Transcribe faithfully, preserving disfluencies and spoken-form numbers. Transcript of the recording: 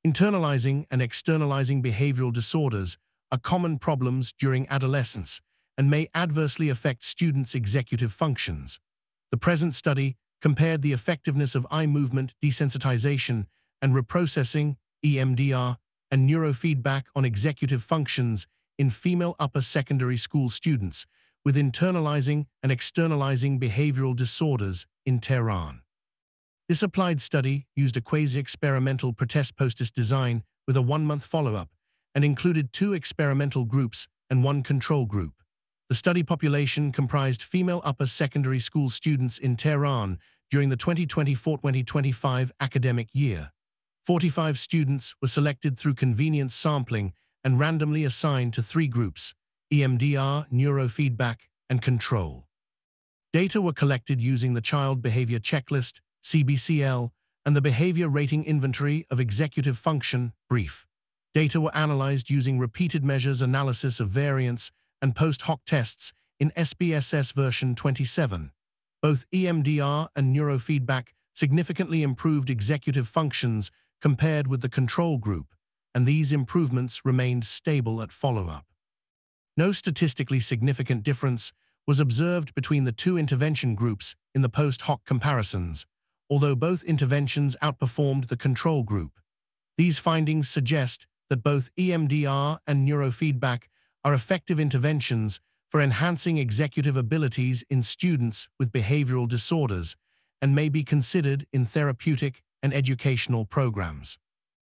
Internalizing and externalizing behavioral disorders are common problems during adolescence and may adversely affect students' executive functions. The present study compared the effectiveness of eye movement desensitization and reprocessing, E M D R, and neurofeedback on executive functions in female upper secondary school students with internalizing and externalizing behavioral disorders in Tehran. This applied study used a quasi-experimental pretest-post design with a one-month follow-up and included two experimental groups and one control group. The study population comprised female upper secondary school students in Tehran during the twenty twenty-four twenty twenty-five academic year. forty-five students were selected through convenience sampling and randomly assigned to three groups: E M D R, neurofeedback, and control. Data were collected using the Child Behavior Checklist, C B C L, and the Behavior Rating Inventory of Executive Function, BRIEF. Data were analyzed using repeated measures analysis of variance and post-hoc tests in S B S S version twenty-seven. Both E M D R and neurofeedback significantly improved executive functions compared with the control group, and these improvements remained stable at follow-up. No statistically significant difference was observed between the two intervention groups in the post-hoc comparisons, although both interventions outperformed the control group. These findings suggest that both E M D R and neurofeedback are effective interventions for enhancing executive abilities in students with behavioral disorders and may be considered in therapeutic and educational programs.